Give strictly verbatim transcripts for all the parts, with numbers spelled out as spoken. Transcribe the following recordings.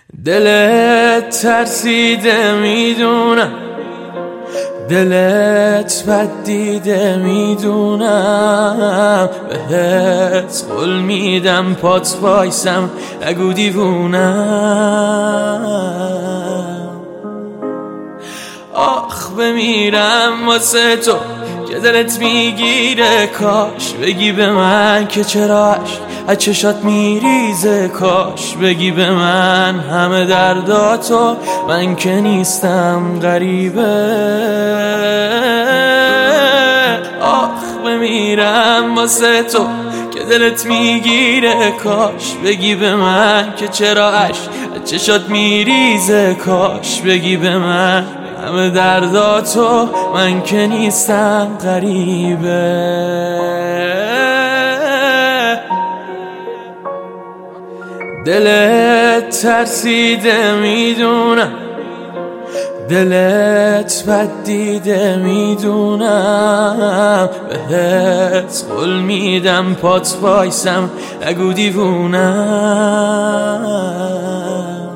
دلت ترسیده میدونم، دلت بد دیده میدونم، بهت قول میدم پات وایسم نگو دیوونم. آخ بمیرم واسه تو که دلت میگیره، کاش بگی به من که چرا از چشات میریزه، کاش بگی به من همه درداتو، من که نیستم غریبه. آخ بمیرم واسه تو که دلت میگیره، کاش بگی به من که چرا از چشات میریزه، کاش بگی به من همه درداتو، من که نیستم غریبه. دلت ترسیده میدونم، دلت بد دیده میدونم، بهت قول میدم پات وایسم نگو دیوونم.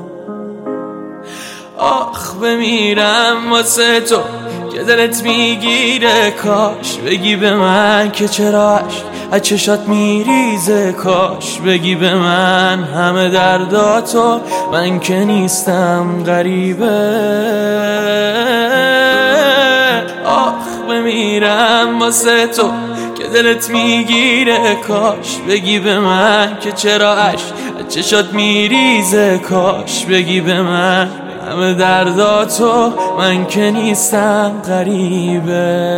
آخ بمیرم واسه تو که دلت میگیره، کاش بگی به من که چرا از چشات میریزه، کاش بگی به من همه درداتو، من که نیستم غریبه. آخ بمیرم واسه تو که دلت میگیره، کاش بگی به من که چرا از چشات میریزه، کاش بگی به من همه درداتو، من که نیستم غریبه.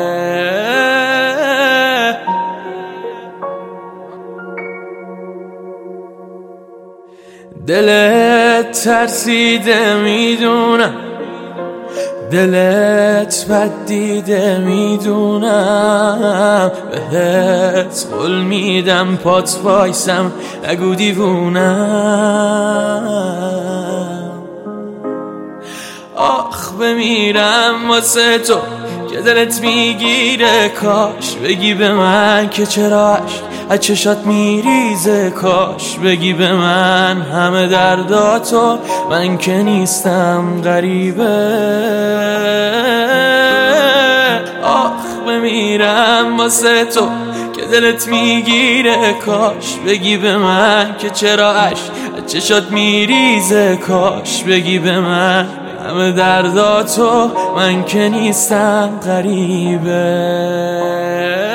دلت ترسیده میدونم، دلت بد دیده میدونم، بهت قول میدم پات وایسم نگو دیوونم. آخ بمیرم واسه تو که دلت میگیره، کاش بگی به من که چرا از چشات میریزه، کاش بگی به من همه درداتو، من که نیستم غریبه. آخ بمیرم واسه تو که دلت میگیره، کاش بگی به من که چرا از چشات میریزه، کاش بگی به من همه درداتو، من که نیستم غریبه.